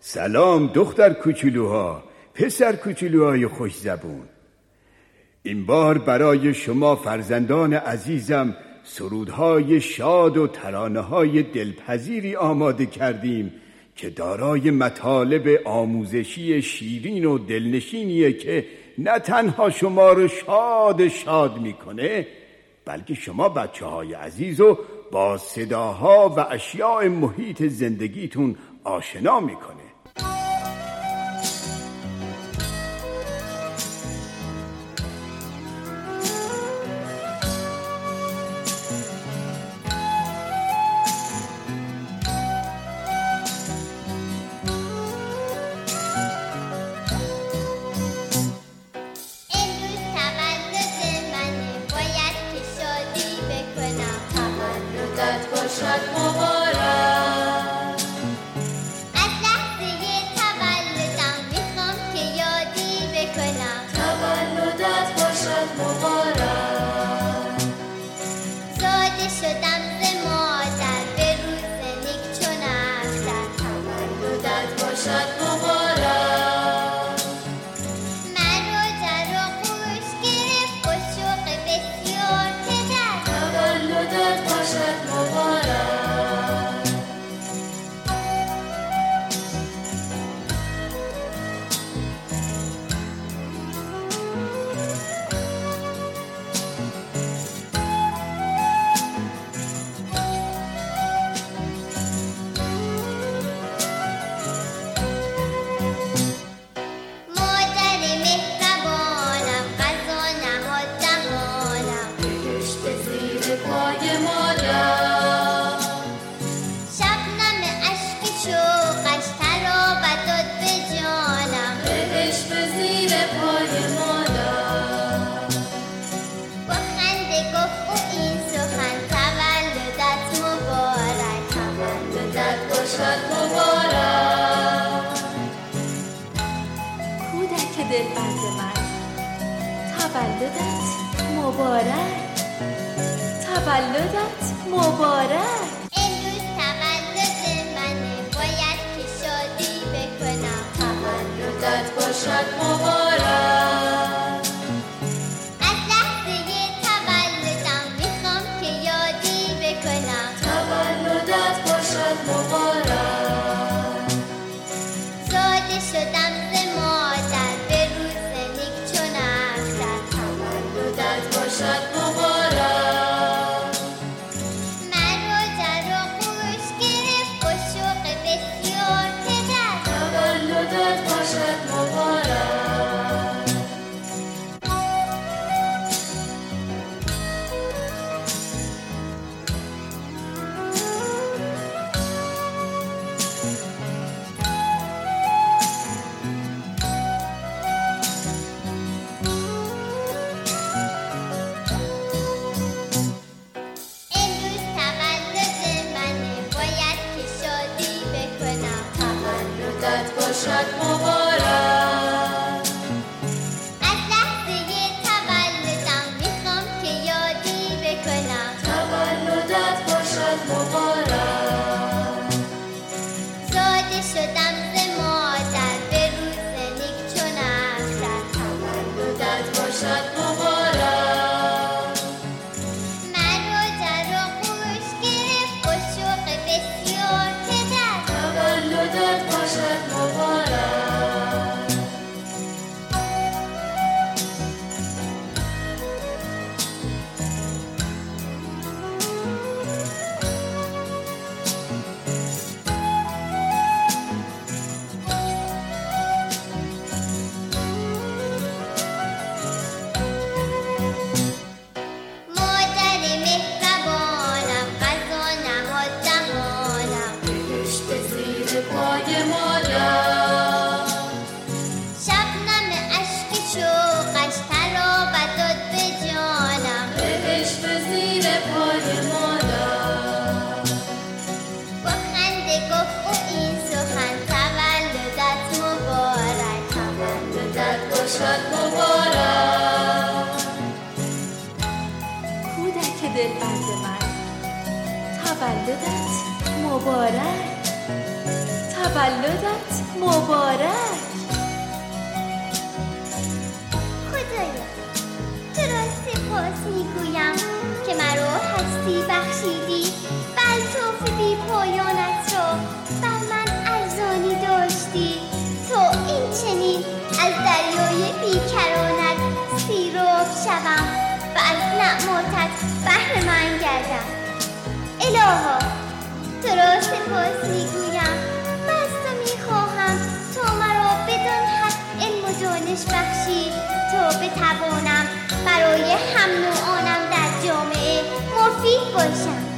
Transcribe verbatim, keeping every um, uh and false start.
سلام دختر کوچولوها، پسر کوچولوهای خوش زبون. این بار برای شما فرزندان عزیزم سرودهای شاد و ترانه‌های دلپذیری آماده کردیم که دارای مطالب آموزشی شیرین و دلنشینیه که نه تنها شما رو شاد شاد میکنه، بلکه شما بچه های عزیز رو با صداها و اشیاء محیط زندگیتون آشنا میکنه. تولدت مبارک، تولدت مبارک. امروز تولد منه، باید که شادی بکنم. تولدت باشد مبارک. از لحظه تولدم میخوام که یادی بکنم. تولدت باشد مبارک. زاده شدم ز مادر به روز نیک چون اختر. تولدت باشد مبارک. مرا در آغوش گرفت با شوق بسیار پدر. تولدت باشد مبارک. امروز تولد منه، باید که شادی بکنم. تولدت باشد مبارک. از لحظه تولدم میخوام که یادی بکنم. تولدت باشد مبارک. زاده شدم ز مادر به روز نیک چون اختر. تولدت باشد مبارک. مرا در آغوش گرفت با شوق بسیار پدر. تولدت باشد مبارک. مادر مهربانم، غذا نهاد دهانم. بهشت زیر پای مادر. شبنم اشک شوقش تراوت داد به جانم. بهشت زیر پای مادر. با خنده گفت او این سخن، تولدت مبارک. تولدت باشد مبارک. کودک دلبند من، تولدت مبارک. تولدت مبارک. خدایا تو را سپاس میگویم که مرا هستی بخشیدی و الطاف بی پایانت را بر من ارزانی داشتی تا این چنین از دریای بیکرانت سیراب شوم و از نعماتت بهره مند گردم. الها تو را سپاس میگویم و از تو میخواهم تا مرا بدان حد علم و دانش بخشی تا بتوانم برای هم نوعانم در جامعه مفید باشم.